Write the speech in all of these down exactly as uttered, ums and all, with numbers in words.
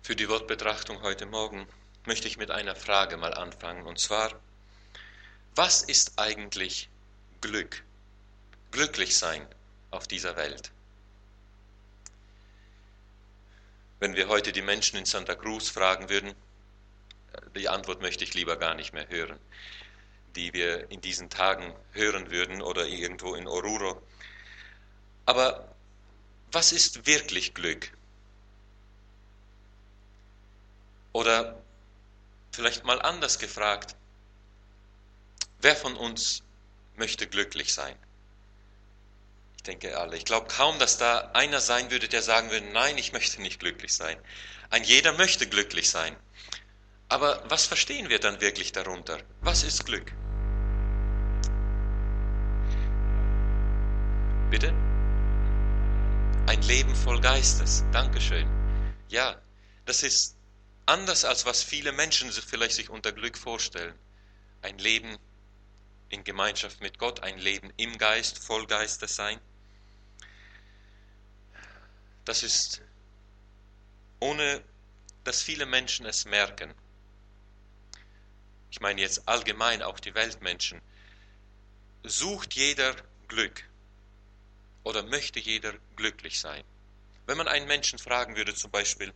Für die Wortbetrachtung heute Morgen möchte ich mit einer Frage mal anfangen, und zwar: Was ist eigentlich Glück? Glücklich sein auf dieser Welt. Wenn wir heute die Menschen in Santa Cruz fragen würden, die Antwort möchte ich lieber gar nicht mehr hören, die wir in diesen Tagen hören würden oder irgendwo in Oruro. Aber was ist wirklich Glück? Oder vielleicht mal anders gefragt: Wer von uns möchte glücklich sein? Ich denke alle. Ich glaube kaum, dass da einer sein würde, der sagen würde: Nein, ich möchte nicht glücklich sein. Ein jeder möchte glücklich sein. Aber was verstehen wir dann wirklich darunter? Was ist Glück? Bitte? Ein Leben voll Geistes. Dankeschön. Ja, das ist anders, als was viele Menschen sich vielleicht sich unter Glück vorstellen. Ein Leben in Gemeinschaft mit Gott, ein Leben im Geist, voll Geistes sein. Das ist, ohne dass viele Menschen es merken. Ich meine jetzt allgemein auch die Weltmenschen. Sucht jeder Glück oder möchte jeder glücklich sein? Wenn man einen Menschen fragen würde zum Beispiel: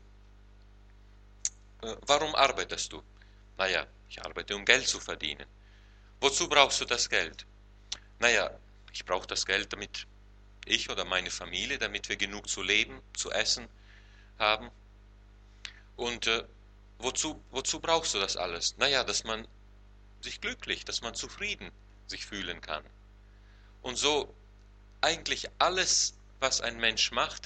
Warum arbeitest du? Naja, ich arbeite, um Geld zu verdienen. Wozu brauchst du das Geld? Naja, ich brauche das Geld, damit ich oder meine Familie, damit wir genug zu leben, zu essen haben. Und äh, wozu, wozu brauchst du das alles? Naja, dass man sich glücklich, dass man zufrieden sich fühlen kann. Und so eigentlich alles, was ein Mensch macht,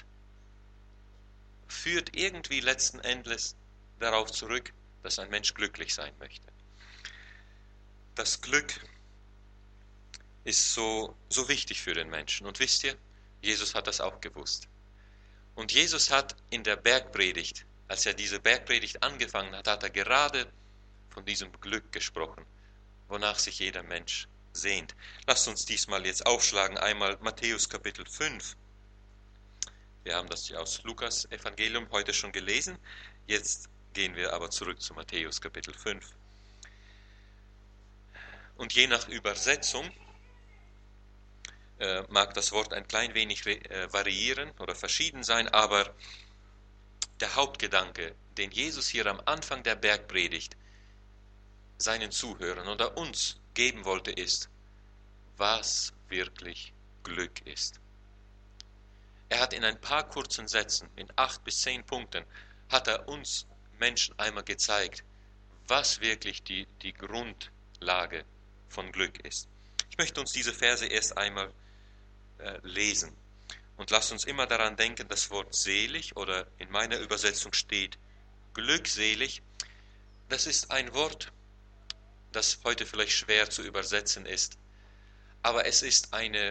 führt irgendwie letzten Endes darauf zurück, dass ein Mensch glücklich sein möchte. Das Glück ist so, so wichtig für den Menschen. Und wisst ihr, Jesus hat das auch gewusst. Und Jesus hat in der Bergpredigt, als er diese Bergpredigt angefangen hat, hat er gerade von diesem Glück gesprochen, wonach sich jeder Mensch sehnt. Lasst uns diesmal jetzt aufschlagen, einmal Matthäus Kapitel fünf. Wir haben das ja aus Lukas Evangelium heute schon gelesen, jetzt gehen wir aber zurück zu Matthäus Kapitel fünf. Und je nach Übersetzung äh, mag das Wort ein klein wenig äh, variieren oder verschieden sein, aber der Hauptgedanke, den Jesus hier am Anfang der Bergpredigt seinen Zuhörern oder uns geben wollte, ist, was wirklich Glück ist. Er hat in ein paar kurzen Sätzen, in acht bis zehn Punkten, hat er uns Menschen einmal gezeigt, was wirklich die, die Grundlage von Glück ist. Ich möchte uns diese Verse erst einmal äh, lesen. Und lasst uns immer daran denken, das Wort selig, oder in meiner Übersetzung steht glückselig, das ist ein Wort, das heute vielleicht schwer zu übersetzen ist, aber es ist eine,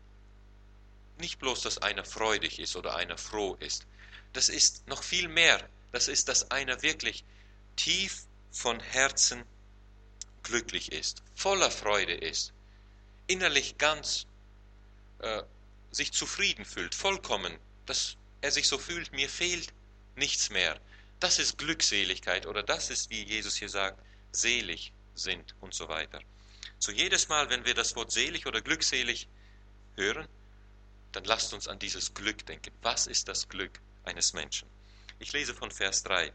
nicht bloß, dass einer freudig ist oder einer froh ist, das ist noch viel mehr, das ist, dass einer wirklich tief von Herzen glücklich ist, voller Freude ist, innerlich ganz äh, sich zufrieden fühlt, vollkommen, dass er sich so fühlt, mir fehlt nichts mehr. Das ist Glückseligkeit, oder das ist, wie Jesus hier sagt, selig sind und so weiter. So jedes Mal, wenn wir das Wort selig oder glückselig hören, dann lasst uns an dieses Glück denken. Was ist das Glück eines Menschen? Ich lese von Vers drei.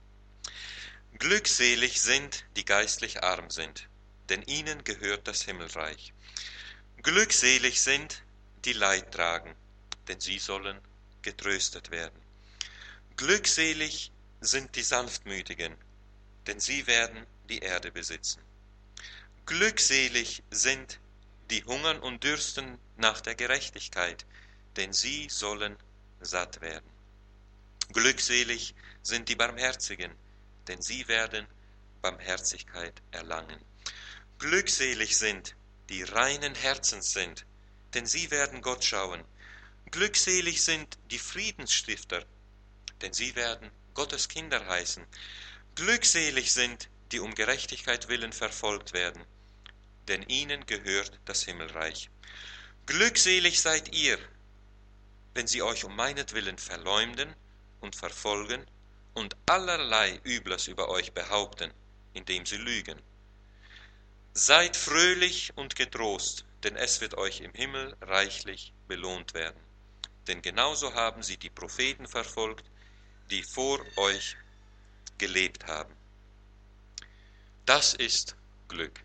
Glückselig sind, die geistlich arm sind, denn ihnen gehört das Himmelreich. Glückselig sind, die Leid tragen, denn sie sollen getröstet werden. Glückselig sind die Sanftmütigen, denn sie werden die Erde besitzen. Glückselig sind, die hungern und dürsten nach der Gerechtigkeit, denn sie sollen satt werden. Glückselig sind die Barmherzigen, denn sie werden Barmherzigkeit erlangen. Glückselig sind, die reinen Herzens sind, denn sie werden Gott schauen. Glückselig sind die Friedensstifter, denn sie werden Gottes Kinder heißen. Glückselig sind, die um Gerechtigkeit willen verfolgt werden, denn ihnen gehört das Himmelreich. Glückselig seid ihr, wenn sie euch um meinetwillen verleumden und verfolgen und allerlei Übles über euch behaupten, indem sie lügen. Seid fröhlich und getrost, denn es wird euch im Himmel reichlich belohnt werden. Denn genauso haben sie die Propheten verfolgt, die vor euch gelebt haben. Das ist Glück.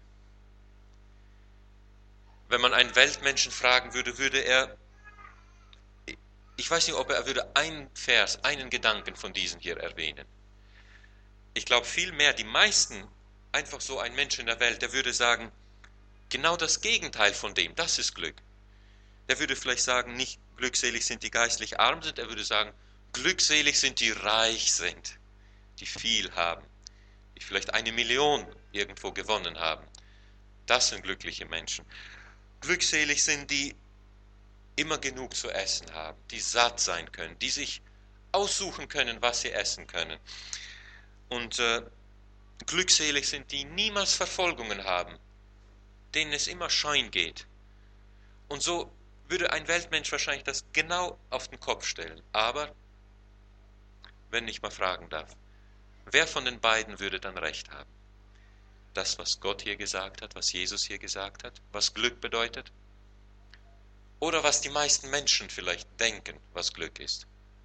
Wenn man einen Weltmenschen fragen würde, würde er, ich weiß nicht, ob er würde einen Vers, einen Gedanken von diesen hier erwähnen. Ich glaube vielmehr, die meisten, einfach so ein Mensch in der Welt, der würde sagen, genau das Gegenteil von dem, das ist Glück. Der würde vielleicht sagen, nicht glückselig sind die geistlich arm sind, er würde sagen, glückselig sind die reich sind, die viel haben, die vielleicht eine Million irgendwo gewonnen haben. Das sind glückliche Menschen. Glückselig sind die immer genug zu essen haben, die satt sein können, die sich aussuchen können, was sie essen können. Und äh, glückselig sind die niemals Verfolgungen haben, denen es immer Schein geht. Und so würde ein Weltmensch wahrscheinlich das genau auf den Kopf stellen. Aber, wenn ich mal fragen darf, wer von den beiden würde dann recht haben? Das, was Gott hier gesagt hat, was Jesus hier gesagt hat, was Glück bedeutet? Oder was die meisten Menschen vielleicht denken, was Glück ist?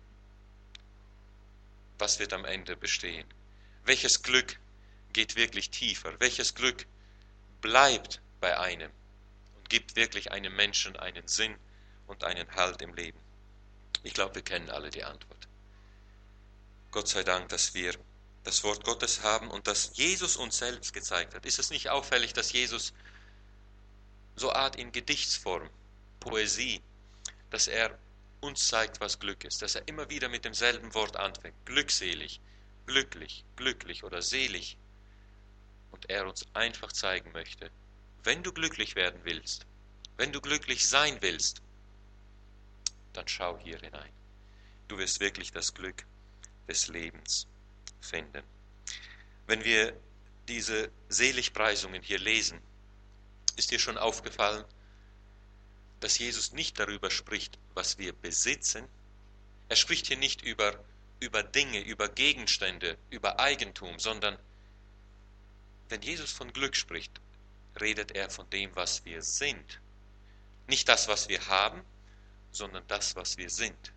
Was wird am Ende bestehen? Welches Glück geht wirklich tiefer? Welches Glück bleibt bei einem und gibt wirklich einem Menschen einen Sinn und einen Halt im Leben? Ich glaube, wir kennen alle die Antwort. Gott sei Dank, dass wir das Wort Gottes haben und dass Jesus uns selbst gezeigt hat. Ist es nicht auffällig, dass Jesus so Art in Gedichtsform, Poesie, dass er uns zeigt, was Glück ist, dass er immer wieder mit demselben Wort anfängt, glückselig, glücklich, glücklich oder selig, und er uns einfach zeigen möchte, wenn du glücklich werden willst, wenn du glücklich sein willst, dann schau hier hinein. Du wirst wirklich das Glück des Lebens finden. Wenn wir diese Seligpreisungen hier lesen, ist dir schon aufgefallen, dass Jesus nicht darüber spricht, was wir besitzen. Er spricht hier nicht über, über Dinge, über Gegenstände, über Eigentum, sondern wenn Jesus von Glück spricht, redet er von dem, was wir sind. Nicht das, was wir haben, sondern das, was wir sind.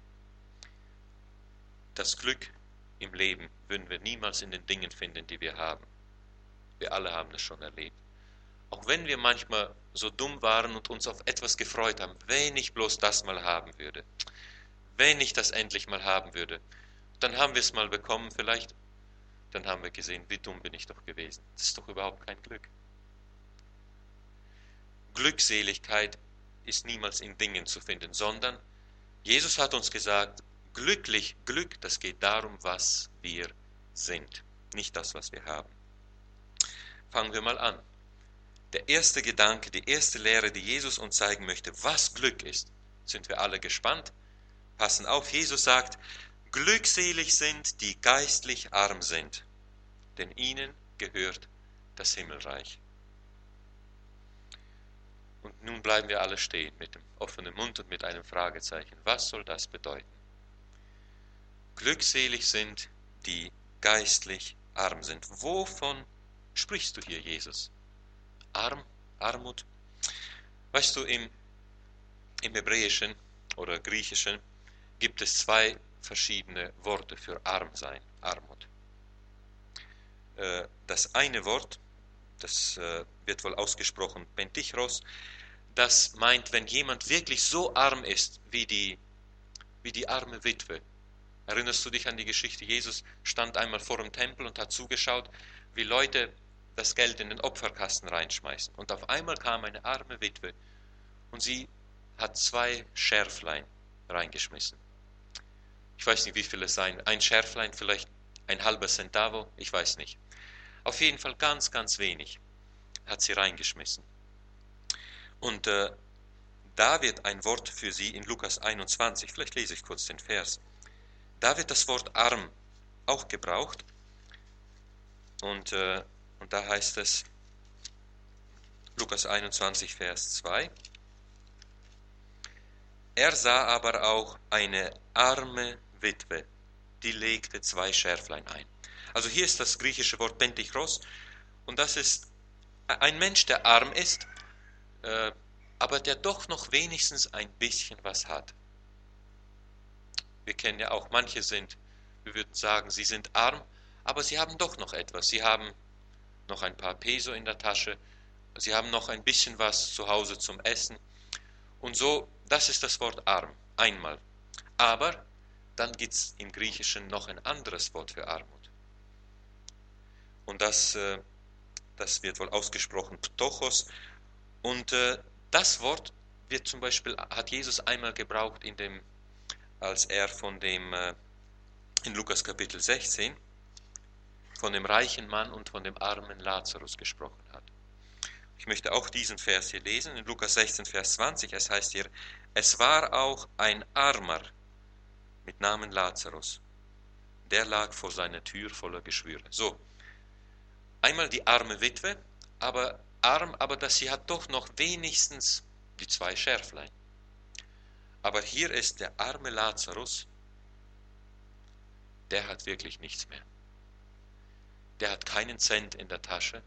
Das Glück im Leben würden wir niemals in den Dingen finden, die wir haben. Wir alle haben es schon erlebt. Auch wenn wir manchmal so dumm waren und uns auf etwas gefreut haben, wenn ich bloß das mal haben würde, wenn ich das endlich mal haben würde, dann haben wir es mal bekommen vielleicht, dann haben wir gesehen, wie dumm bin ich doch gewesen. Das ist doch überhaupt kein Glück. Glückseligkeit ist niemals in Dingen zu finden, sondern Jesus hat uns gesagt, glücklich, Glück, das geht darum, was wir sind, nicht das, was wir haben. Fangen wir mal an. Der erste Gedanke, die erste Lehre, die Jesus uns zeigen möchte, was Glück ist, sind wir alle gespannt. Passen auf, Jesus sagt, glückselig sind, die geistlich arm sind, denn ihnen gehört das Himmelreich. Und nun bleiben wir alle stehen mit dem offenen Mund und mit einem Fragezeichen. Was soll das bedeuten? Glückselig sind, die geistlich arm sind. Wovon sprichst du hier, Jesus? Arm, Armut. Weißt du, im, im Hebräischen oder Griechischen gibt es zwei verschiedene Worte für arm sein, Armut. Das eine Wort, das wird wohl ausgesprochen Pentichros, das meint, wenn jemand wirklich so arm ist wie die, wie die arme Witwe. Erinnerst du dich an die Geschichte? Jesus stand einmal vor dem Tempel und hat zugeschaut, wie Leute das Geld in den Opferkasten reinschmeißen. Und auf einmal kam eine arme Witwe und sie hat zwei Scherflein reingeschmissen. Ich weiß nicht, wie viel es sein. Ein Scherflein, vielleicht ein halber Centavo, ich weiß nicht. Auf jeden Fall ganz, ganz wenig hat sie reingeschmissen. Und äh, da wird ein Wort für sie in Lukas einundzwanzig, vielleicht lese ich kurz den Vers, da wird das Wort arm auch gebraucht. Und äh, Und da heißt es, Lukas einundzwanzig, Vers zwei, er sah aber auch eine arme Witwe die legte zwei Schärflein ein. Also hier ist das griechische Wort pentikros, und das ist ein Mensch, der arm ist, äh, aber der doch noch wenigstens ein bisschen was hat. Wir kennen ja auch, manche sind, wir würden sagen, sie sind arm, aber sie haben doch noch etwas. Sie haben noch ein paar Peso in der Tasche, sie haben noch ein bisschen was zu Hause zum Essen. Und so, das ist das Wort arm, einmal. Aber dann gibt es im Griechischen noch ein anderes Wort für Armut. Und das, äh, das wird wohl ausgesprochen Ptochos. Und äh, das Wort wird zum Beispiel, hat Jesus einmal gebraucht, in dem, als er von dem, äh, in Lukas Kapitel sechzehn, von dem reichen Mann und von dem armen Lazarus gesprochen hat. Ich möchte auch diesen Vers hier lesen, in Lukas sechzehn, Vers zwanzig. Es heißt hier, es war auch ein Armer mit Namen Lazarus. Der lag vor seiner Tür voller Geschwüre. So, einmal die arme Witwe, aber arm, aber dass sie hat doch noch wenigstens die zwei Schärflein. Aber hier ist der arme Lazarus, der hat wirklich nichts mehr. Der hat keinen Cent in der Tasche.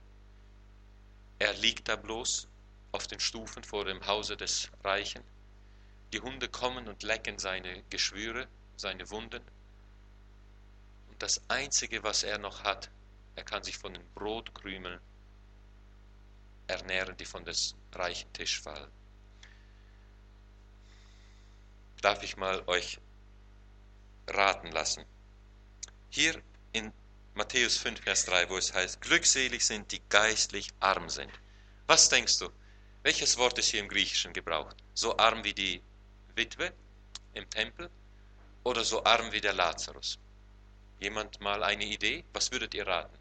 Er liegt da bloß auf den Stufen vor dem Hause des Reichen. Die Hunde kommen und lecken seine Geschwüre, seine Wunden. Und das Einzige, was er noch hat, er kann sich von den Brotkrümeln ernähren, die von des reichen Tisch fallen. Darf ich mal euch raten lassen. Hier in Matthäus fünf, Vers drei, wo es heißt, glückselig sind, die geistlich arm sind. Was denkst du? Welches Wort ist hier im Griechischen gebraucht? So arm wie die Witwe im Tempel oder so arm wie der Lazarus? Jemand mal eine Idee? Was würdet ihr raten?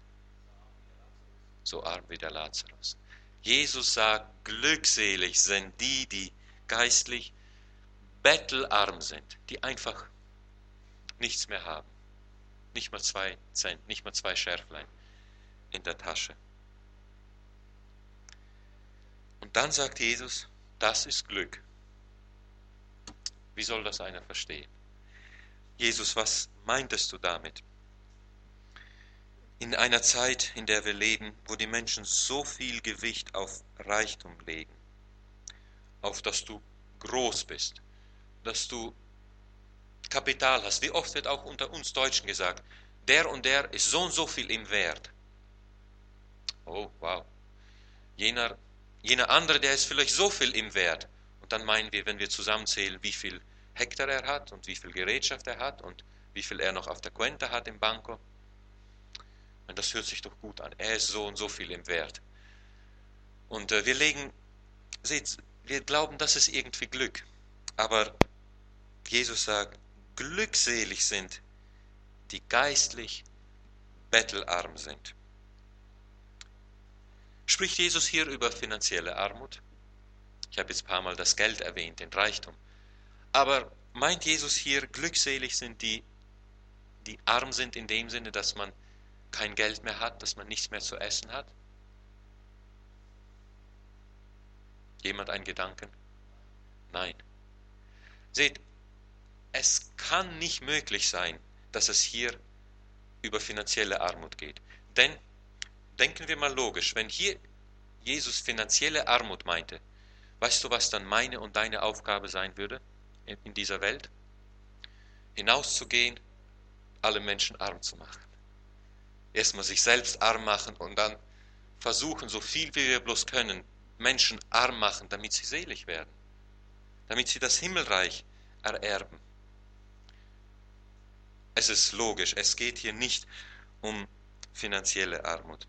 So arm wie der Lazarus. Jesus sagt, glückselig sind die, die geistlich bettelarm sind, die einfach nichts mehr haben. Nicht mal zwei Cent, nicht mal zwei Schärflein in der Tasche. Und dann sagt Jesus, das ist Glück. Wie soll das einer verstehen? Jesus, was meintest du damit? In einer Zeit, in der wir leben, wo die Menschen so viel Gewicht auf Reichtum legen, auf dass du groß bist, dass du Kapital hast. Wie oft wird auch unter uns Deutschen gesagt, der und der ist so und so viel im Wert. Oh, wow. Jener, jener andere, der ist vielleicht so viel im Wert. Und dann meinen wir, wenn wir zusammenzählen, wie viel Hektar er hat und wie viel Gerätschaft er hat und wie viel er noch auf der Cuenta hat im Banco. Und das hört sich doch gut an. Er ist so und so viel im Wert. Und äh, wir legen, seht, wir glauben, das ist irgendwie Glück. Aber Jesus sagt, glückselig sind, die geistlich bettelarm sind. Spricht Jesus hier über finanzielle Armut? Ich habe jetzt ein paar Mal das Geld erwähnt, den Reichtum. Aber meint Jesus hier, glückselig sind die, die arm sind in dem Sinne, dass man kein Geld mehr hat, dass man nichts mehr zu essen hat? Jemand einen Gedanken? Nein. Seht, es kann nicht möglich sein, dass es hier über finanzielle Armut geht. Denn, denken wir mal logisch, wenn hier Jesus finanzielle Armut meinte, weißt du, was dann meine und deine Aufgabe sein würde in, in dieser Welt? Hinauszugehen, alle Menschen arm zu machen. Erstmal sich selbst arm machen und dann versuchen, so viel wie wir bloß können, Menschen arm machen, damit sie selig werden, damit sie das Himmelreich ererben. Es ist logisch, es geht hier nicht um finanzielle Armut.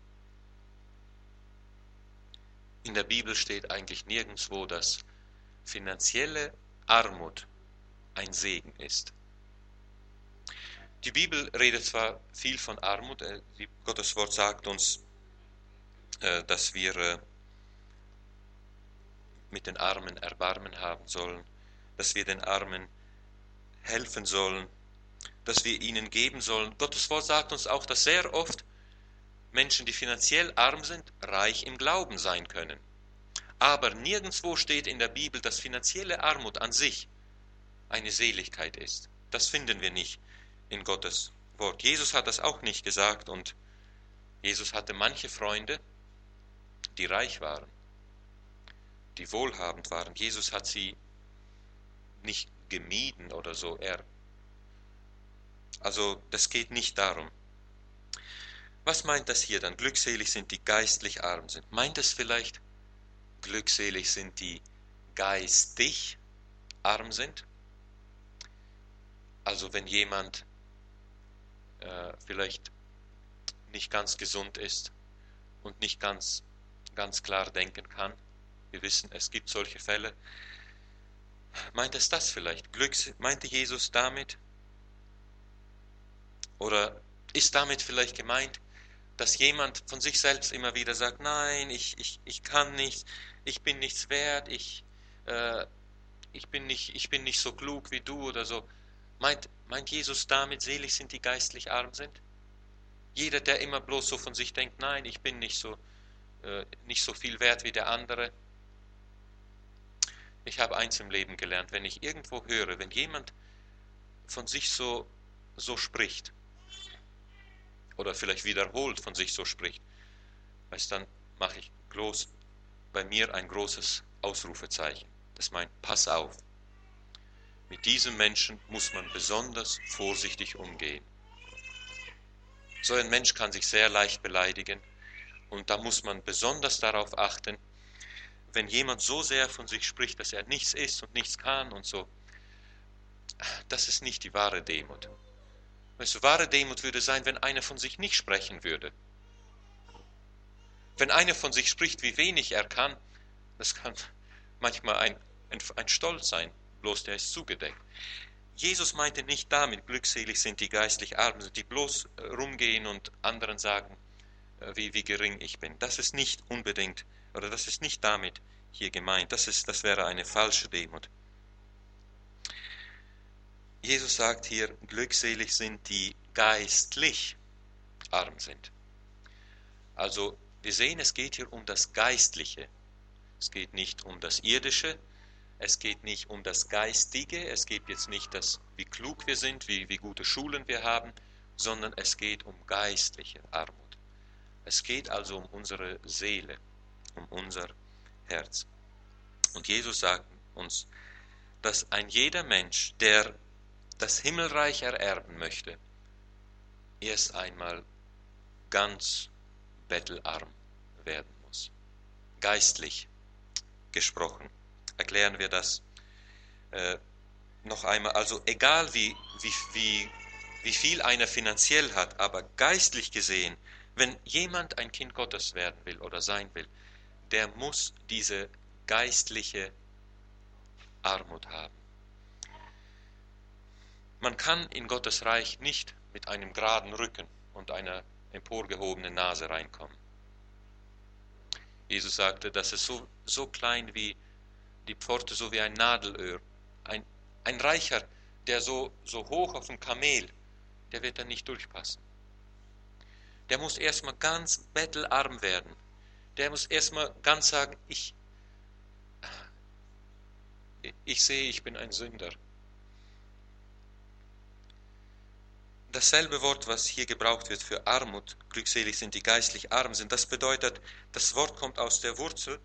In der Bibel steht eigentlich nirgendwo, dass finanzielle Armut ein Segen ist. Die Bibel redet zwar viel von Armut, Gottes Wort sagt uns, dass wir mit den Armen Erbarmen haben sollen, dass wir den Armen helfen sollen, dass wir ihnen geben sollen. Gottes Wort sagt uns auch, dass sehr oft Menschen, die finanziell arm sind, reich im Glauben sein können. Aber nirgendwo steht in der Bibel, dass finanzielle Armut an sich eine Seligkeit ist. Das finden wir nicht in Gottes Wort. Jesus hat das auch nicht gesagt, und Jesus hatte manche Freunde, die reich waren, die wohlhabend waren. Jesus hat sie nicht gemieden oder so. Er, also das geht nicht darum. Was meint das hier dann? Glückselig sind die geistlich arm sind. Meint es vielleicht, glückselig sind die geistig arm sind? Also wenn jemand äh, vielleicht nicht ganz gesund ist und nicht ganz, ganz klar denken kann. Wir wissen, es gibt solche Fälle. Meint es das vielleicht? Glücks, meinte Jesus damit? Oder ist damit vielleicht gemeint, dass jemand von sich selbst immer wieder sagt, nein, ich, ich, ich kann nichts, ich bin nichts wert, ich, äh, ich, bin nicht, ich bin nicht so klug wie du oder so. Meint, meint Jesus damit, selig sind die geistlich arm sind? Jeder, der immer bloß so von sich denkt, nein, ich bin nicht so, äh, nicht so viel wert wie der andere. Ich habe eins im Leben gelernt, wenn ich irgendwo höre, wenn jemand von sich so, so spricht, oder vielleicht wiederholt von sich so spricht, weißt, dann mache ich bloß bei mir ein großes Ausrufezeichen. Das meint, pass auf. Mit diesem Menschen muss man besonders vorsichtig umgehen. So ein Mensch kann sich sehr leicht beleidigen, und da muss man besonders darauf achten, wenn jemand so sehr von sich spricht, dass er nichts ist und nichts kann und so. Das ist nicht die wahre Demut. Weißt du, wahre Demut würde sein, wenn einer von sich nicht sprechen würde. Wenn einer von sich spricht, wie wenig er kann, das kann manchmal ein, ein, ein Stolz sein, bloß der ist zugedeckt. Jesus meinte nicht damit, glückselig sind die geistlich Armen, die bloß rumgehen und anderen sagen, wie, wie gering ich bin. Das ist nicht unbedingt, oder das ist nicht damit hier gemeint. Das ist, das wäre eine falsche Demut. Jesus sagt hier, glückselig sind die geistlich arm sind. Also wir sehen, es geht hier um das Geistliche. Es geht nicht um das Irdische, es geht nicht um das Geistige, es geht jetzt nicht das, wie klug wir sind, wie, wie gute Schulen wir haben, sondern es geht um geistliche Armut. Es geht also um unsere Seele, um unser Herz. Und Jesus sagt uns, dass ein jeder Mensch, der das Himmelreich ererben möchte, erst einmal ganz bettelarm werden muss. Geistlich gesprochen. Erklären wir das äh, noch einmal. Also egal wie, wie, wie, wie viel einer finanziell hat, aber geistlich gesehen, wenn jemand ein Kind Gottes werden will oder sein will, der muss diese geistliche Armut haben. Man kann in Gottes Reich nicht mit einem geraden Rücken und einer emporgehobenen Nase reinkommen. Jesus sagte, dass es so, so klein wie die Pforte, so wie ein Nadelöhr. Ein, ein Reicher, der so, so hoch auf dem Kamel, der wird da nicht durchpassen. Der muss erstmal ganz bettelarm werden. Der muss erstmal ganz sagen, ich, ich sehe, ich bin ein Sünder. Dasselbe Wort, was hier gebraucht wird für Armut, glückselig sind die geistlich arm sind, das bedeutet, das Wort kommt aus der Wurzel,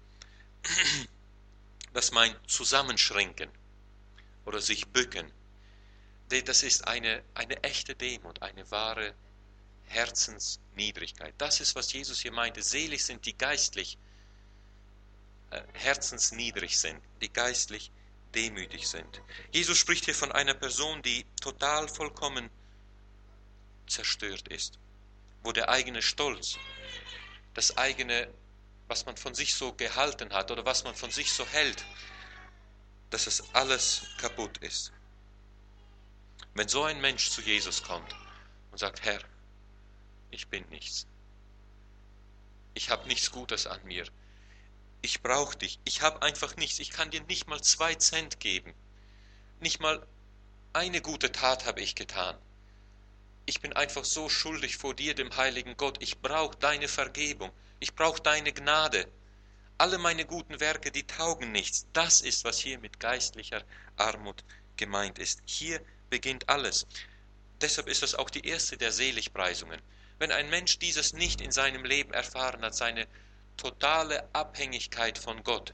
das meint zusammenschränken oder sich bücken. Das ist eine, eine echte Demut, eine wahre Herzensniedrigkeit. Das ist, was Jesus hier meinte. Selig sind die geistlich äh, herzensniedrig sind, die geistlich demütig sind. Jesus spricht hier von einer Person, die total vollkommen zerstört ist, wo der eigene Stolz, das eigene, was man von sich so gehalten hat oder was man von sich so hält, dass es alles kaputt ist. Wenn so ein Mensch zu Jesus kommt und sagt, Herr, ich bin nichts, ich habe nichts Gutes an mir, ich brauche dich, ich habe einfach nichts, ich kann dir nicht mal zwei Cent geben, nicht mal eine gute Tat habe ich getan. Ich bin einfach so schuldig vor dir, dem heiligen Gott. Ich brauche deine Vergebung. Ich brauche deine Gnade. Alle meine guten Werke, die taugen nichts. Das ist, was hier mit geistlicher Armut gemeint ist. Hier beginnt alles. Deshalb ist das auch die erste der Seligpreisungen. Wenn ein Mensch dieses nicht in seinem Leben erfahren hat, seine totale Abhängigkeit von Gott,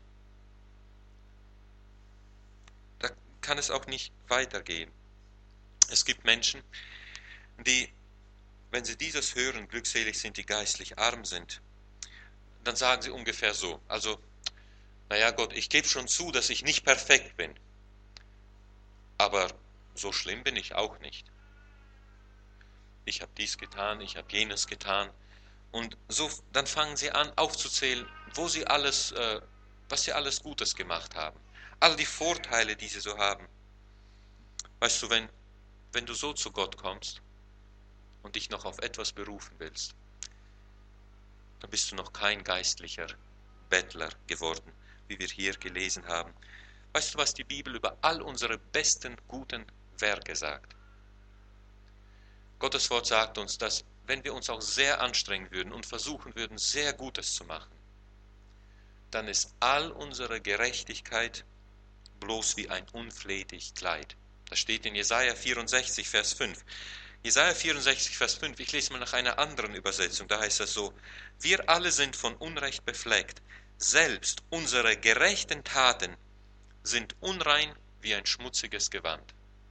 da kann es auch nicht weitergehen. Es gibt Menschen, die, wenn sie dieses hören, glückselig sind, die geistlich arm sind, dann sagen sie ungefähr so, also, naja Gott, ich gebe schon zu, dass ich nicht perfekt bin, aber so schlimm bin ich auch nicht. Ich habe dies getan, ich habe jenes getan. Und so, dann fangen sie an aufzuzählen, wo sie alles, äh, was sie alles Gutes gemacht haben. All die Vorteile, die sie so haben. Weißt du, wenn, wenn du so zu Gott kommst und dich noch auf etwas berufen willst, dann bist du noch kein geistlicher Bettler geworden, wie wir hier gelesen haben. Weißt du, was die Bibel über all unsere besten, guten Werke sagt? Gottes Wort sagt uns, dass wenn wir uns auch sehr anstrengen würden und versuchen würden, sehr Gutes zu machen, dann ist all unsere Gerechtigkeit bloß wie ein unflätig Kleid. Das steht in Jesaja vierundsechzig, Vers fünf. Jesaja vierundsechzig, Vers fünf, ich lese mal nach einer anderen Übersetzung, da heißt es so: Wir alle sind von Unrecht befleckt, selbst unsere gerechten Taten sind unrein wie ein schmutziges Gewand.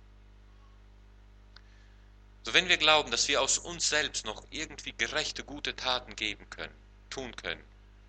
So, wenn wir glauben, dass wir aus uns selbst noch irgendwie gerechte, gute Taten geben können, tun können,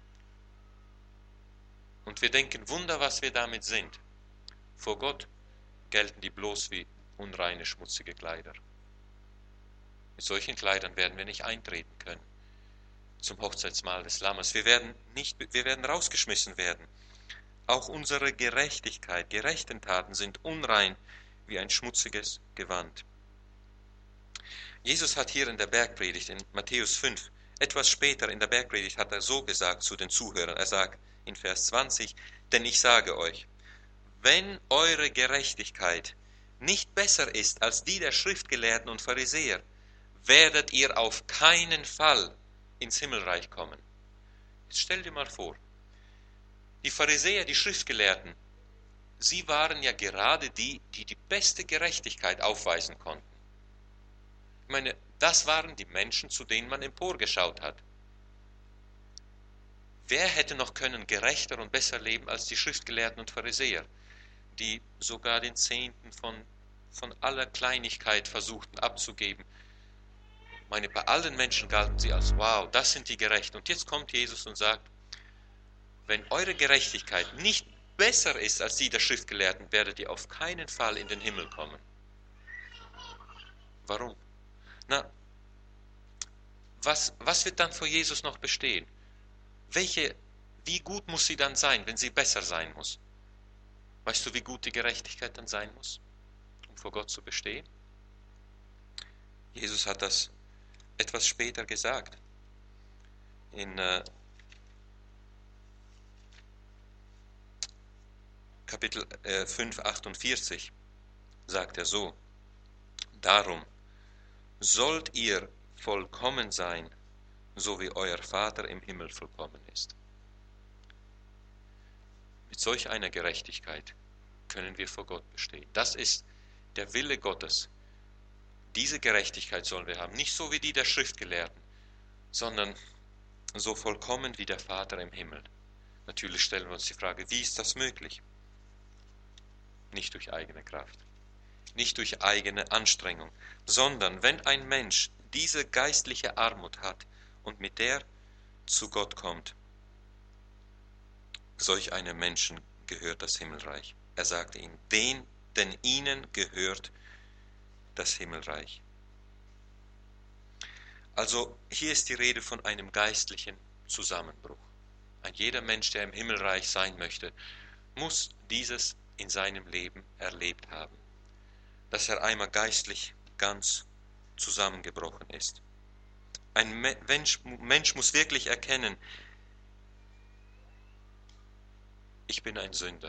und wir denken, Wunder, was wir damit sind, vor Gott gelten die bloß wie unreine, schmutzige Kleider. Mit solchen Kleidern werden wir nicht eintreten können zum Hochzeitsmahl des Lammes. Wir werden nicht, wir werden rausgeschmissen werden. Auch unsere Gerechtigkeit, gerechten Taten sind unrein wie ein schmutziges Gewand. Jesus hat hier in der Bergpredigt, in Matthäus fünf, etwas später in der Bergpredigt hat er so gesagt zu den Zuhörern, er sagt in Vers zwanzig, denn ich sage euch, wenn eure Gerechtigkeit nicht besser ist als die der Schriftgelehrten und Pharisäer, werdet ihr auf keinen Fall ins Himmelreich kommen. Jetzt stell dir mal vor, die Pharisäer, die Schriftgelehrten, sie waren ja gerade die, die die beste Gerechtigkeit aufweisen konnten. Ich meine, das waren die Menschen, zu denen man emporgeschaut hat. Wer hätte noch können gerechter und besser leben als die Schriftgelehrten und Pharisäer, die sogar den Zehnten von, von aller Kleinigkeit versuchten abzugeben? Ich meine, bei allen Menschen galten sie als, wow, das sind die Gerechten. Und jetzt kommt Jesus und sagt, wenn eure Gerechtigkeit nicht besser ist als die der Schriftgelehrten, werdet ihr auf keinen Fall in den Himmel kommen. Warum? Na, was, was wird dann vor Jesus noch bestehen? Welche, wie gut muss sie dann sein, wenn sie besser sein muss? Weißt du, wie gut die Gerechtigkeit dann sein muss, um vor Gott zu bestehen? Jesus hat das etwas später gesagt. In äh, Kapitel äh, fünf, achtundvierzig sagt er so: Darum sollt ihr vollkommen sein, so wie euer Vater im Himmel vollkommen ist. Mit solch einer Gerechtigkeit können wir vor Gott bestehen. Das ist der Wille Gottes. Diese Gerechtigkeit sollen wir haben, nicht so wie die der Schriftgelehrten, sondern so vollkommen wie der Vater im Himmel. Natürlich stellen wir uns die Frage, wie ist das möglich? Nicht durch eigene Kraft, nicht durch eigene Anstrengung, sondern wenn ein Mensch diese geistliche Armut hat und mit der zu Gott kommt, solch einem Menschen gehört das Himmelreich. Er sagte ihnen, den, denn ihnen gehört das Himmelreich. Also hier ist die Rede von einem geistlichen Zusammenbruch. Ein jeder Mensch, der im Himmelreich sein möchte, muss dieses in seinem Leben erlebt haben, dass er einmal geistlich ganz zusammengebrochen ist. Ein Mensch, Mensch muss wirklich erkennen, ich bin ein Sünder.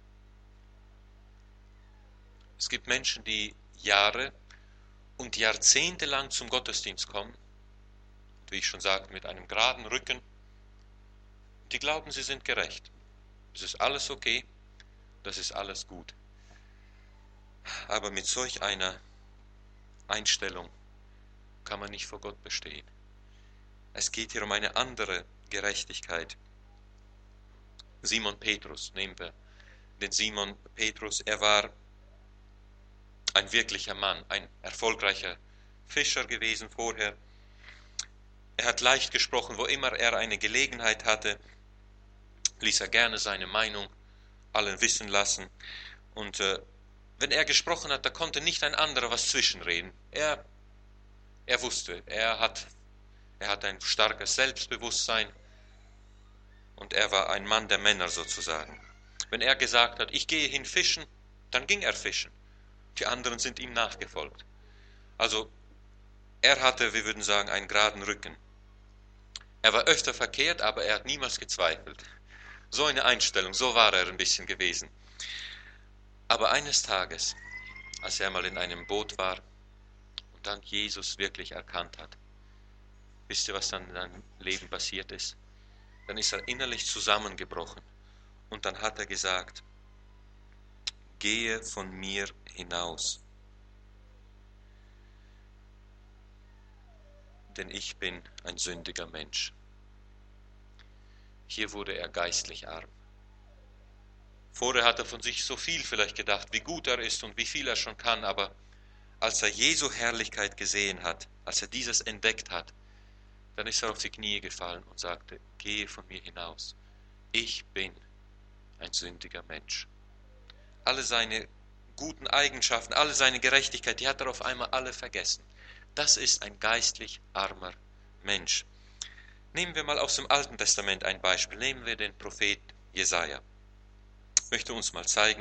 Es gibt Menschen, die Jahre und Jahrzehnte lang zum Gottesdienst kommen, und wie ich schon sagte, mit einem geraden Rücken, die glauben, sie sind gerecht. Es ist alles okay, das ist alles gut. Aber mit solch einer Einstellung kann man nicht vor Gott bestehen. Es geht hier um eine andere Gerechtigkeit. Simon Petrus, nehmen wir den Simon Petrus, er war ein wirklicher Mann, ein erfolgreicher Fischer gewesen vorher. Er hat leicht gesprochen, wo immer er eine Gelegenheit hatte, ließ er gerne seine Meinung allen wissen lassen. Und äh, wenn er gesprochen hat, da konnte nicht ein anderer was zwischenreden. Er, er wusste, er hat, er hat ein starkes Selbstbewusstsein und er war ein Mann der Männer sozusagen. Wenn er gesagt hat, ich gehe hin fischen, dann ging er fischen. Die anderen sind ihm nachgefolgt. Also er hatte, wir würden sagen, einen geraden Rücken. Er war öfter verkehrt, aber er hat niemals gezweifelt. So eine Einstellung, so war er ein bisschen gewesen. Aber eines Tages, als er mal in einem Boot war und dann Jesus wirklich erkannt hat, wisst ihr, was dann in seinem Leben passiert ist? Dann ist er innerlich zusammengebrochen und dann hat er gesagt, gehe von mir hinaus, denn ich bin ein sündiger Mensch. Hier wurde er geistlich arm. Vorher hat er von sich so viel vielleicht gedacht, wie gut er ist und wie viel er schon kann, aber als er Jesu Herrlichkeit gesehen hat, als er dieses entdeckt hat, dann ist er auf die Knie gefallen und sagte, gehe von mir hinaus. Ich bin ein sündiger Mensch. Alle seine guten Eigenschaften, alle seine Gerechtigkeit, die hat er auf einmal alle vergessen. Das ist ein geistlich armer Mensch. Nehmen wir mal aus dem Alten Testament ein Beispiel. Nehmen wir den Prophet Jesaja. Ich möchte uns mal zeigen,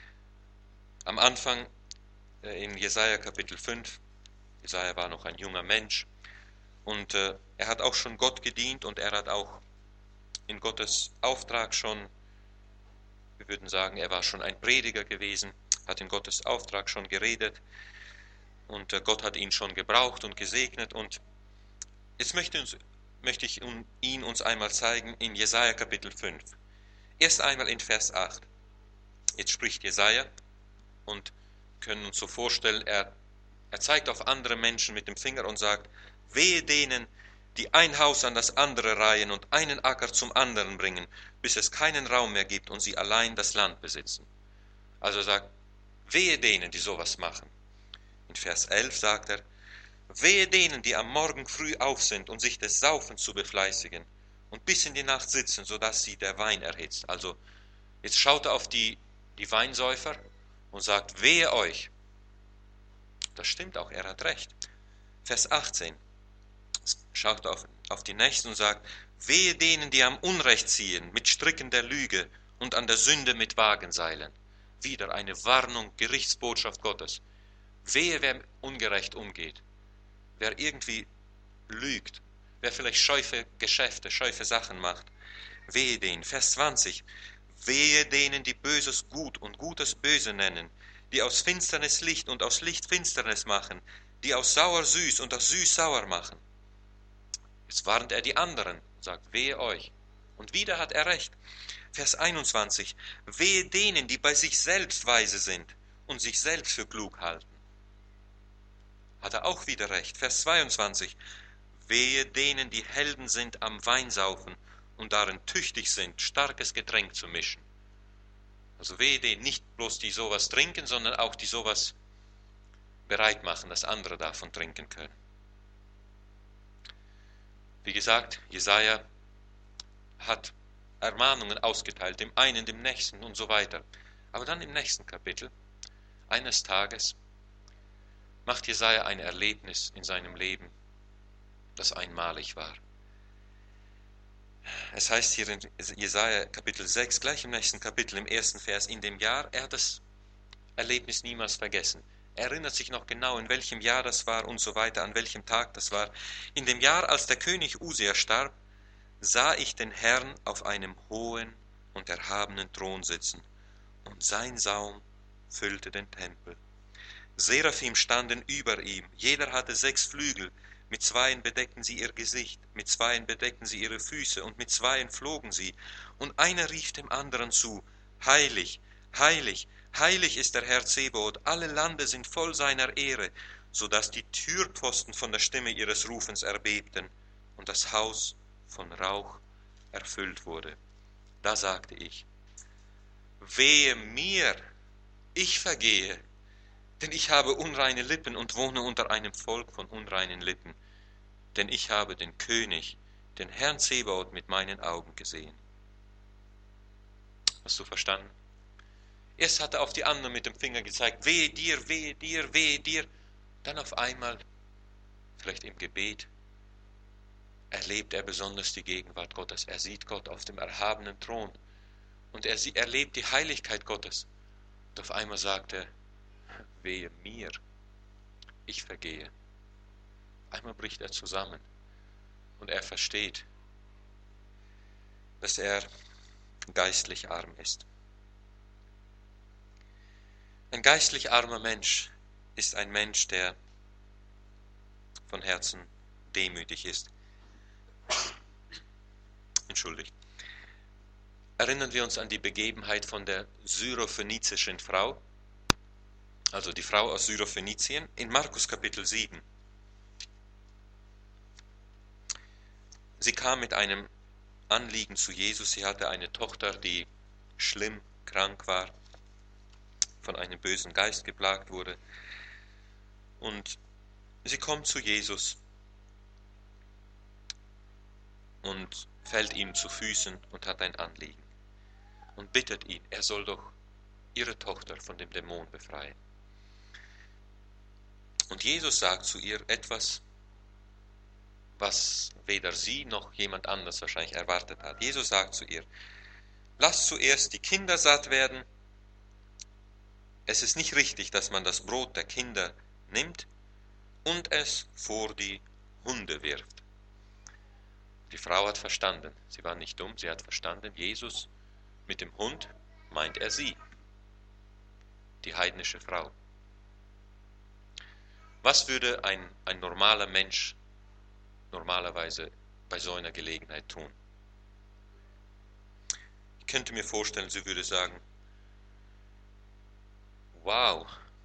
am Anfang in Jesaja Kapitel fünf, Jesaja war noch ein junger Mensch und äh, er hat auch schon Gott gedient und er hat auch in Gottes Auftrag schon, wir würden sagen, er war schon ein Prediger gewesen, hat in Gottes Auftrag schon geredet und äh, Gott hat ihn schon gebraucht und gesegnet und jetzt möchte, uns, möchte ich ihn uns einmal zeigen in Jesaja Kapitel fünf. Erst einmal in Vers acht. Jetzt spricht Jesaja und können uns so vorstellen, er, er zeigt auf andere Menschen mit dem Finger und sagt, wehe denen, die ein Haus an das andere reihen und einen Acker zum anderen bringen, bis es keinen Raum mehr gibt und sie allein das Land besitzen. Also er sagt, wehe denen, die sowas machen. In Vers elf sagt er, wehe denen, die am Morgen früh auf sind und sich des Saufens zu befleißigen und bis in die Nacht sitzen, sodass sie der Wein erhitzt. Also jetzt schaut er auf die, die Weinsäufer und sagt, wehe euch. Das stimmt auch, er hat recht. Vers achtzehn, schaut er auf, auf die Nächsten und sagt, wehe denen, die am Unrecht ziehen, mit Stricken der Lüge und an der Sünde mit Wagenseilen. Wieder eine Warnung, Gerichtsbotschaft Gottes. Wehe, wer ungerecht umgeht, wer irgendwie lügt, wer vielleicht scheufe Geschäfte, scheufe Sachen macht, wehe denen. Vers zwanzig, wehe denen, die Böses gut und Gutes böse nennen, die aus Finsternis Licht und aus Licht Finsternis machen, die aus sauer süß und aus süß sauer machen. Jetzt warnt er die anderen und sagt, wehe euch. Und wieder hat er recht. Vers einundzwanzig, wehe denen, die bei sich selbst weise sind und sich selbst für klug halten. Hat er auch wieder recht. Vers zweiundzwanzig, wehe denen, die Helden sind am Weinsaufen und darin tüchtig sind, starkes Getränk zu mischen. Also wehe denen, nicht bloß die sowas trinken, sondern auch die sowas bereit machen, dass andere davon trinken können. Wie gesagt, Jesaja hat Ermahnungen ausgeteilt, dem einen, dem nächsten und so weiter. Aber dann im nächsten Kapitel, eines Tages, macht Jesaja ein Erlebnis in seinem Leben, das einmalig war. Es heißt hier in Jesaja Kapitel sechs, gleich im nächsten Kapitel, im ersten Vers, in dem Jahr, er hat das Erlebnis niemals vergessen. Er erinnert sich noch genau, in welchem Jahr das war und so weiter, an welchem Tag das war. In dem Jahr, als der König Usia starb, sah ich den Herrn auf einem hohen und erhabenen Thron sitzen, und sein Saum füllte den Tempel. Seraphim standen über ihm, jeder hatte sechs Flügel, mit zweien bedeckten sie ihr Gesicht, mit zweien bedeckten sie ihre Füße, und mit zweien flogen sie, und einer rief dem anderen zu, heilig, heilig, heilig ist der Herr Zebaoth, alle Lande sind voll seiner Ehre. so dass die Türpfosten von der Stimme ihres Rufens erbebten und das Haus von Rauch erfüllt wurde. Da sagte ich: Wehe mir, ich vergehe, denn ich habe unreine Lippen und wohne unter einem Volk von unreinen Lippen, denn ich habe den König, den Herrn Zebaoth, mit meinen Augen gesehen. Hast du verstanden? Erst hat er auf die anderen mit dem Finger gezeigt: Wehe dir, wehe dir, wehe dir. Dann auf einmal, vielleicht im Gebet, erlebt er besonders die Gegenwart Gottes. Er sieht Gott auf dem erhabenen Thron und er erlebt die Heiligkeit Gottes. Und auf einmal sagt er: Wehe mir, ich vergehe. Einmal bricht er zusammen und er versteht, dass er geistlich arm ist. Ein geistlich armer Mensch ist ein Mensch, der von Herzen demütig ist. Entschuldigt. Erinnern wir uns an die Begebenheit von der syrophönizischen Frau, also die Frau aus Syrophönizien, in Markus Kapitel sieben. Sie kam mit einem Anliegen zu Jesus. Sie hatte eine Tochter, die schlimm krank war, von einem bösen Geist geplagt wurde. Und sie kommt zu Jesus und fällt ihm zu Füßen und hat ein Anliegen und bittet ihn, er soll doch ihre Tochter von dem Dämon befreien. Und Jesus sagt zu ihr etwas, was weder sie noch jemand anders wahrscheinlich erwartet hat. Jesus sagt zu ihr: Lass zuerst die Kinder satt werden. Es ist nicht richtig, dass man das Brot der Kinder nimmt und es vor die Hunde wirft. Die Frau hat verstanden, sie war nicht dumm, sie hat verstanden, Jesus mit dem Hund meint er sie, die heidnische Frau. Was würde ein, ein normaler Mensch normalerweise bei so einer Gelegenheit tun? Ich könnte mir vorstellen, sie würde sagen: Wow,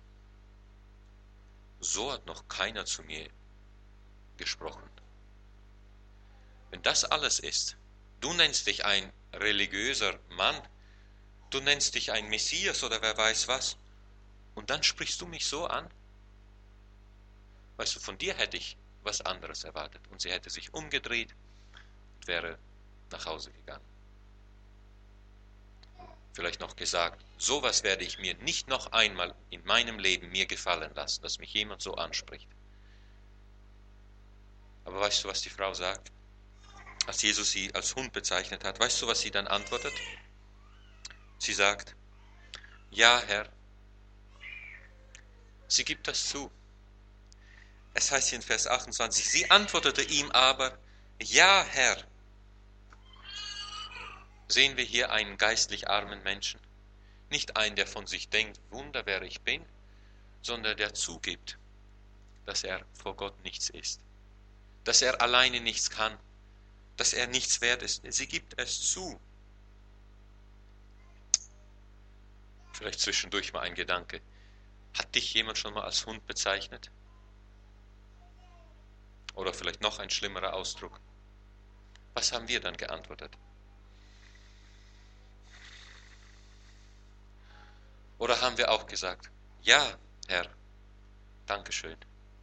so hat noch keiner zu mir gesprochen. Wenn das alles ist, du nennst dich ein religiöser Mann, du nennst dich ein Messias oder wer weiß was, und dann sprichst du mich so an? Weißt du, von dir hätte ich was anderes erwartet. Und sie hätte sich umgedreht und wäre nach Hause gegangen. Vielleicht noch gesagt: Sowas werde ich mir nicht noch einmal in meinem Leben mir gefallen lassen, dass mich jemand so anspricht. Aber weißt du, was die Frau sagt? Als Jesus sie als Hund bezeichnet hat, weißt du, was sie dann antwortet? Sie sagt: Ja, Herr. Sie gibt das zu. Es heißt hier in Vers achtundzwanzig, sie antwortete ihm aber: Ja, Herr. Sehen wir hier einen geistlich armen Menschen? Nicht einen, der von sich denkt: Wunder, wer ich bin, sondern der zugibt, dass er vor Gott nichts ist, dass er alleine nichts kann, dass er nichts wert ist. Sie gibt es zu. Vielleicht zwischendurch mal ein Gedanke: Hat dich jemand schon mal als Hund bezeichnet? Oder vielleicht noch ein schlimmerer Ausdruck. Was haben wir dann geantwortet? Oder haben wir auch gesagt: Ja, Herr, Dankeschön.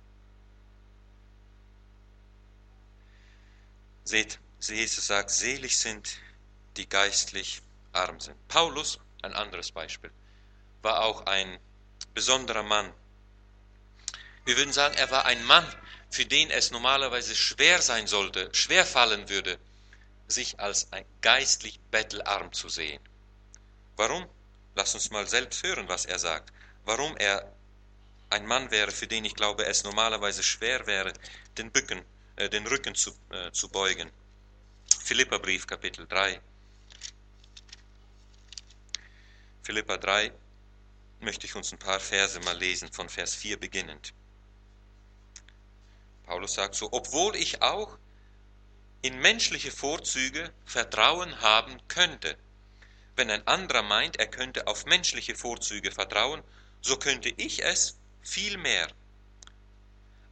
Seht, Jesus sagt: Selig sind, die geistlich arm sind. Paulus, ein anderes Beispiel, war auch ein besonderer Mann. Wir würden sagen, er war ein Mann, für den es normalerweise schwer sein sollte, schwer fallen würde, sich als ein geistlich bettelarm zu sehen. Warum? Lass uns mal selbst hören, was er sagt. Warum er ein Mann wäre, für den ich glaube, es normalerweise schwer wäre, den, Bücken, äh, den Rücken zu, äh, zu beugen. Philipperbrief, Kapitel drei. Philipper drei möchte ich uns ein paar Verse mal lesen, von Vers vier beginnend. Paulus sagt so: Obwohl ich auch in menschliche Vorzüge Vertrauen haben könnte. Wenn ein anderer meint, er könnte auf menschliche Vorzüge vertrauen, so könnte ich es viel mehr.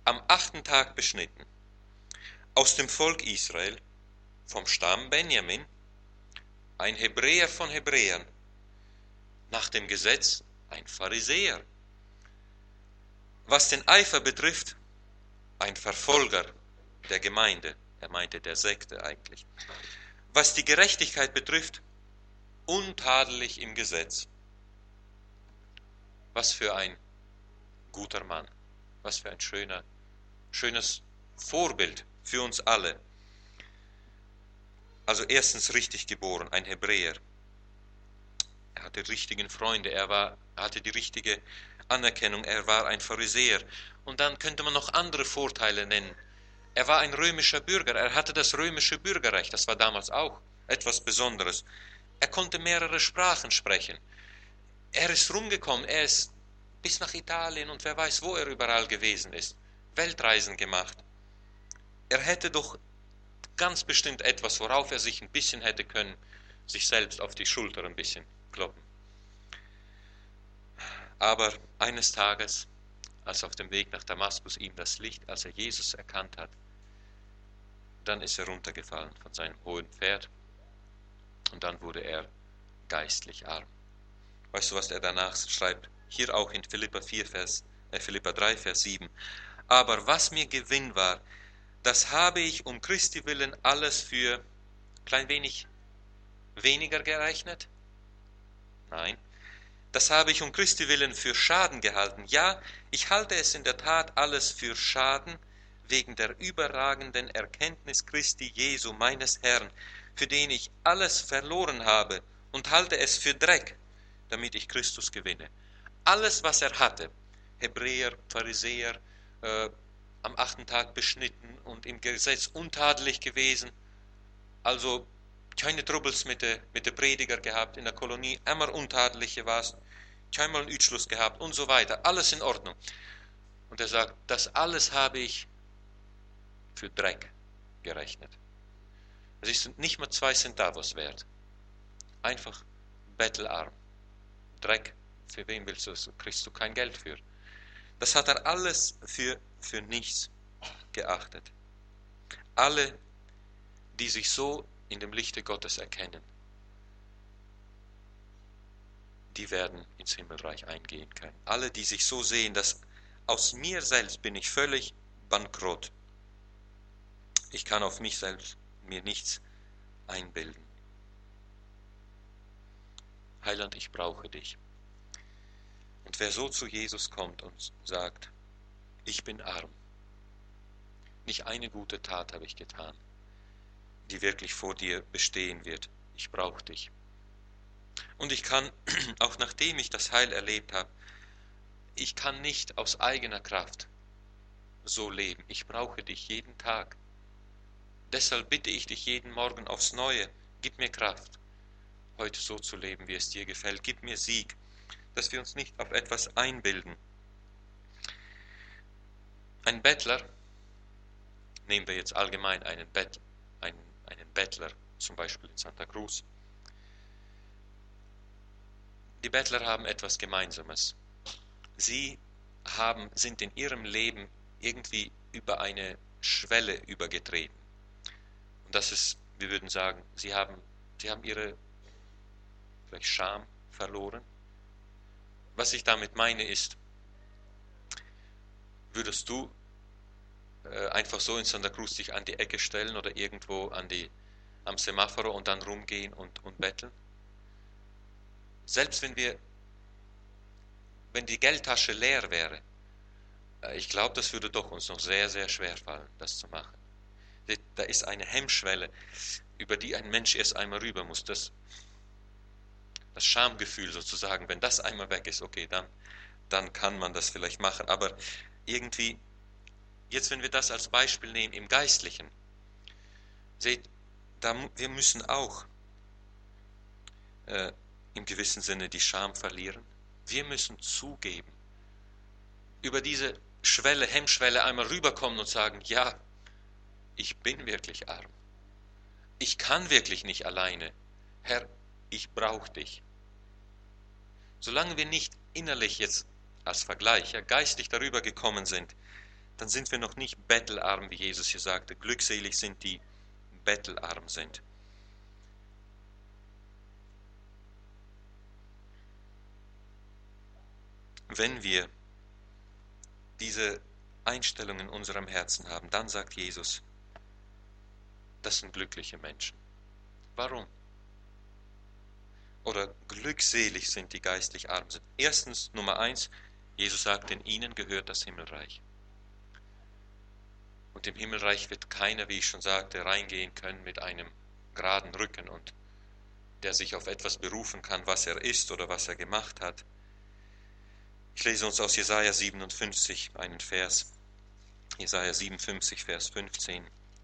am achten Tag beschnitten, aus dem Volk Israel, vom Stamm Benjamin, ein Hebräer von Hebräern, nach dem Gesetz ein Pharisäer. Was den Eifer betrifft, ein Verfolger der Gemeinde, er meinte der Sekte eigentlich. Was die Gerechtigkeit betrifft, untadelig im Gesetz. Was für ein guter Mann, was für ein schöner, schönes Vorbild für uns alle. Also erstens richtig geboren, ein Hebräer. Er hatte die richtigen Freunde, er war, hatte die richtige Anerkennung, er war ein Pharisäer. Und dann könnte man noch andere Vorteile nennen. Er war ein römischer Bürger, er hatte das römische Bürgerrecht, das war damals auch etwas Besonderes. Er konnte mehrere Sprachen sprechen. Er ist rumgekommen, er ist bis nach Italien und wer weiß, wo er überall gewesen ist. Weltreisen gemacht. Er hätte doch ganz bestimmt etwas, worauf er sich ein bisschen hätte können, sich selbst auf die Schulter ein bisschen kloppen. Aber eines Tages, als auf dem Weg nach Damaskus ihm das Licht, als er Jesus erkannt hat, dann ist er runtergefallen von seinem hohen Pferd und dann wurde er geistlich arm. Weißt du, was er danach schreibt? Hier auch in Philipper vier, Vers, äh, Philipper drei, Vers sieben. Aber was mir Gewinn war, das habe ich um Christi willen alles für klein wenig weniger gerechnet? Nein. Das habe ich um Christi willen für Schaden gehalten. Ja, ich halte es in der Tat alles für Schaden, wegen der überragenden Erkenntnis Christi Jesu, meines Herrn, für den ich alles verloren habe und halte es für Dreck, damit ich Christus gewinne. Alles, was er hatte, Hebräer, Pharisäer, äh, am achten Tag beschnitten und im Gesetz untadelig gewesen, also keine Troubles mit den mit de Prediger gehabt, in der Kolonie immer untadelig warst, keinmal einen Utschluss gehabt und so weiter, alles in Ordnung. Und er sagt, das alles habe ich für Dreck gerechnet. Es ist nicht mal zwei Centavos wert. Einfach bettelarm. Dreck, für wen willst du das? Kriegst du kein Geld für. Das hat er alles für, für nichts geachtet. Alle, die sich so in dem Lichte Gottes erkennen, die werden ins Himmelreich eingehen können. Alle, die sich so sehen, dass aus mir selbst bin ich völlig bankrott. Ich kann auf mich selbst mir nichts einbilden. Heiland, ich brauche dich. Und wer so zu Jesus kommt und sagt, ich bin arm, nicht eine gute Tat habe ich getan, die wirklich vor dir bestehen wird. Ich brauche dich. Und ich kann, auch nachdem ich das Heil erlebt habe, ich kann nicht aus eigener Kraft so leben. Ich brauche dich jeden Tag. Deshalb bitte ich dich jeden Morgen aufs Neue, gib mir Kraft, heute so zu leben, wie es dir gefällt. Gib mir Sieg, dass wir uns nicht auf etwas einbilden. Ein Bettler, nehmen wir jetzt allgemein einen, Bett, einen, einen Bettler, zum Beispiel in Santa Cruz. Die Bettler haben etwas Gemeinsames. Sie haben, sind in ihrem Leben irgendwie über eine Schwelle übergetreten. Und das ist, wir würden sagen, sie haben, sie haben ihre vielleicht Scham verloren. Was ich damit meine ist, würdest du äh, einfach so in Santa Cruz dich an die Ecke stellen oder irgendwo an die, am Semaphore und dann rumgehen und, und betteln? Selbst wenn wir, wenn die Geldtasche leer wäre, äh, ich glaube, das würde doch uns noch sehr, sehr schwer fallen, das zu machen. Da ist eine Hemmschwelle, über die ein Mensch erst einmal rüber muss. Das, das Schamgefühl sozusagen, wenn das einmal weg ist, okay, dann, dann kann man das vielleicht machen. Aber irgendwie, jetzt wenn wir das als Beispiel nehmen im Geistlichen, seht, da, wir müssen auch äh, im gewissen Sinne die Scham verlieren. Wir müssen zugeben, über diese Schwelle, Hemmschwelle einmal rüberkommen und sagen, ja, ich bin wirklich arm. Ich kann wirklich nicht alleine. Herr, ich brauche dich. Solange wir nicht innerlich jetzt als Vergleich, ja, geistlich darüber gekommen sind, dann sind wir noch nicht bettelarm, wie Jesus hier sagte. Glückselig sind die bettelarm sind. Wenn wir diese Einstellung in unserem Herzen haben, dann sagt Jesus, das sind glückliche Menschen. Warum? Oder glückselig sind die geistlich arm sind. Erstens, Nummer eins, Jesus sagt, in ihnen gehört das Himmelreich. Und im Himmelreich wird keiner, wie ich schon sagte, reingehen können mit einem geraden Rücken und der sich auf etwas berufen kann, was er ist oder was er gemacht hat. Ich lese uns aus Jesaja siebenundfünfzig einen Vers. Jesaja siebenundfünfzig, Vers fünfzehn.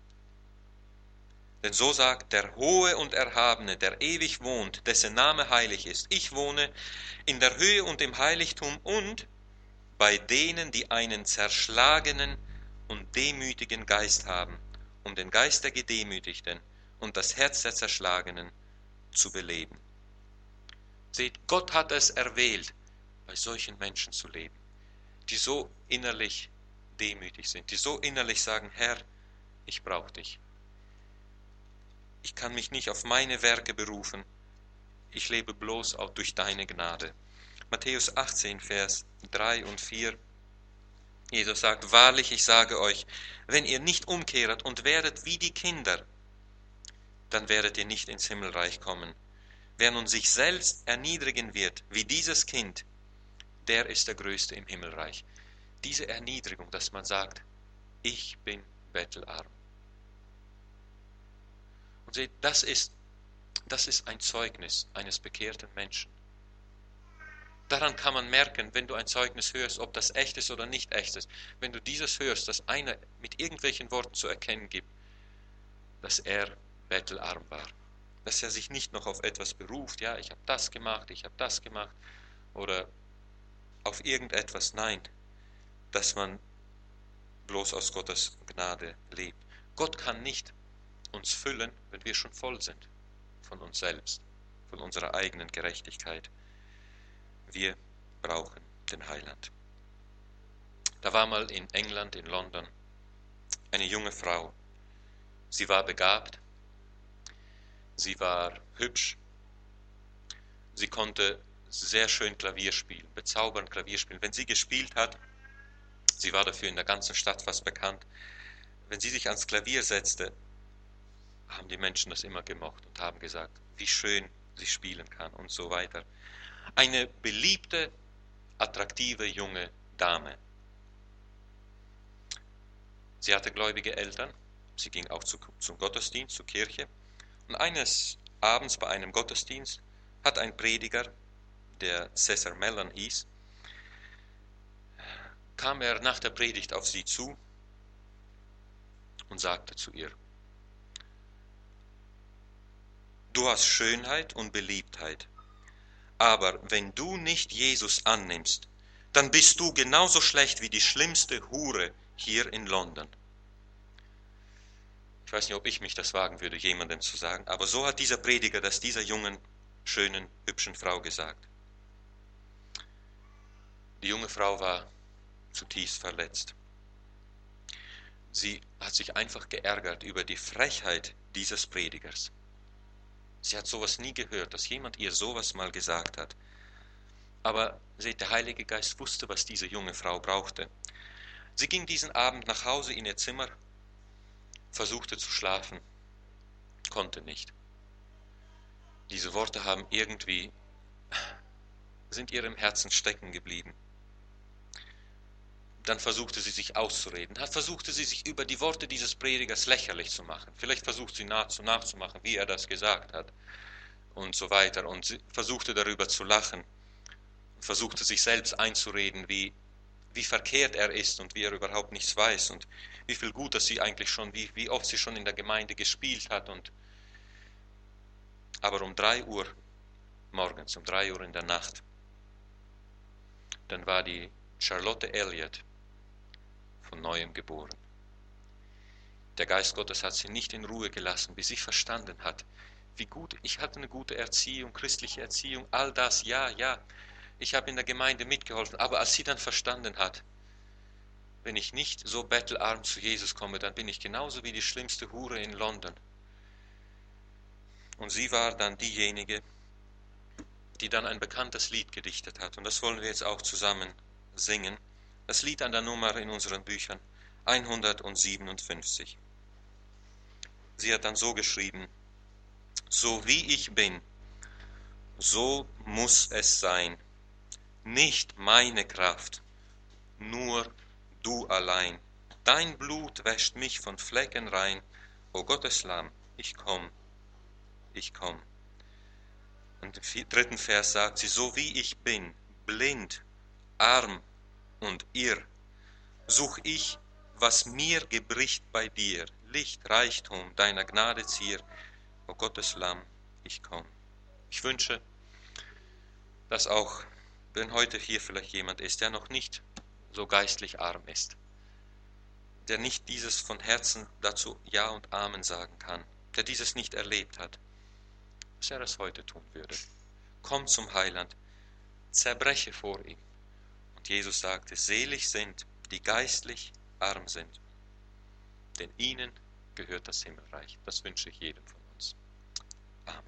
Denn so sagt der Hohe und Erhabene, der ewig wohnt, dessen Name heilig ist. Ich wohne in der Höhe und im Heiligtum und bei denen, die einen zerschlagenen und demütigen Geist haben, um den Geist der Gedemütigten und das Herz der Zerschlagenen zu beleben. Seht, Gott hat es erwählt, bei solchen Menschen zu leben, die so innerlich demütig sind, die so innerlich sagen, Herr, ich brauche dich. Ich kann mich nicht auf meine Werke berufen, ich lebe bloß auch durch deine Gnade. Matthäus achtzehn, Vers drei und vier. Jesus sagt, wahrlich, ich sage euch, wenn ihr nicht umkehret und werdet wie die Kinder, dann werdet ihr nicht ins Himmelreich kommen. Wer nun sich selbst erniedrigen wird, wie dieses Kind, der ist der Größte im Himmelreich. Diese Erniedrigung, dass man sagt, ich bin bettelarm. Und seht, das ist, das ist ein Zeugnis eines bekehrten Menschen. Daran kann man merken, wenn du ein Zeugnis hörst, ob das echt ist oder nicht echt ist. Wenn du dieses hörst, dass einer mit irgendwelchen Worten zu erkennen gibt, dass er bettelarm war. Dass er sich nicht noch auf etwas beruft, ja, ich habe das gemacht, ich habe das gemacht, oder auf irgendetwas, nein, dass man bloß aus Gottes Gnade lebt. Gott kann nicht uns füllen, wenn wir schon voll sind von uns selbst, von unserer eigenen Gerechtigkeit. Wir brauchen den Heiland. Da war mal in England, in London, eine junge Frau. Sie war begabt, sie war hübsch, sie konnte sehr schön Klavier spielen, bezaubernd Klavier spielen. Wenn sie gespielt hat, sie war dafür in der ganzen Stadt fast bekannt, wenn sie sich ans Klavier setzte, haben die Menschen das immer gemocht und haben gesagt, wie schön sie spielen kann und so weiter. Eine beliebte, attraktive junge Dame. Sie hatte gläubige Eltern, sie ging auch zu, zum Gottesdienst, zur Kirche. Und eines Abends bei einem Gottesdienst hat ein Prediger, der Cesar Mellon hieß, kam er nach der Predigt auf sie zu und sagte zu ihr, du hast Schönheit und Beliebtheit, aber wenn du nicht Jesus annimmst, dann bist du genauso schlecht wie die schlimmste Hure hier in London. Ich weiß nicht, ob ich mich das wagen würde, jemandem zu sagen, aber so hat dieser Prediger das dieser jungen, schönen, hübschen Frau gesagt. Die junge Frau war zutiefst verletzt. Sie hat sich einfach geärgert über die Frechheit dieses Predigers. Sie hat sowas nie gehört, dass jemand ihr sowas mal gesagt hat. Aber seht, der Heilige Geist wusste, was diese junge Frau brauchte. Sie ging diesen Abend nach Hause in ihr Zimmer, versuchte zu schlafen, konnte nicht. Diese Worte haben irgendwie, sind ihr im Herzen stecken geblieben. Dann versuchte sie sich auszureden, versuchte sie sich über die Worte dieses Predigers lächerlich zu machen. Vielleicht versucht sie nach, nachzumachen, wie er das gesagt hat und so weiter. Und sie versuchte darüber zu lachen, versuchte sich selbst einzureden, wie, wie verkehrt er ist und wie er überhaupt nichts weiß und wie viel Gutes sie eigentlich schon, wie, wie oft sie schon in der Gemeinde gespielt hat. Und aber um drei Uhr morgens, um drei Uhr in der Nacht, dann war die Charlotte Elliott von neuem geboren. Der Geist Gottes hat sie nicht in Ruhe gelassen, bis sie verstanden hat, wie gut, ich hatte eine gute Erziehung, christliche Erziehung, all das, ja, ja, ich habe in der Gemeinde mitgeholfen, aber als sie dann verstanden hat, wenn ich nicht so bettelarm zu Jesus komme, dann bin ich genauso wie die schlimmste Hure in London. Und sie war dann diejenige, die dann ein bekanntes Lied gedichtet hat. Und das wollen wir jetzt auch zusammen singen. Das Lied an der Nummer in unseren Büchern hundertsiebenundfünfzig. Sie hat dann so geschrieben: So wie ich bin, so muss es sein. Nicht meine Kraft, nur du allein. Dein Blut wäscht mich von Flecken rein. O Gottes Lamm, ich komm, ich komm. Und im dritten Vers sagt sie: So wie ich bin, blind, arm und irr, such ich, was mir gebricht bei dir, Licht, Reichtum, deiner Gnade Zier. O Gottes Lamm, ich komm. Ich wünsche, dass auch, wenn heute hier vielleicht jemand ist, der noch nicht so geistlich arm ist, der nicht dieses von Herzen dazu Ja und Amen sagen kann, der dieses nicht erlebt hat, dass er es heute tun würde. Komm zum Heiland, zerbreche vor ihm. Und Jesus sagte: Selig sind, die geistlich arm sind, denn ihnen gehört das Himmelreich. Das wünsche ich jedem von uns.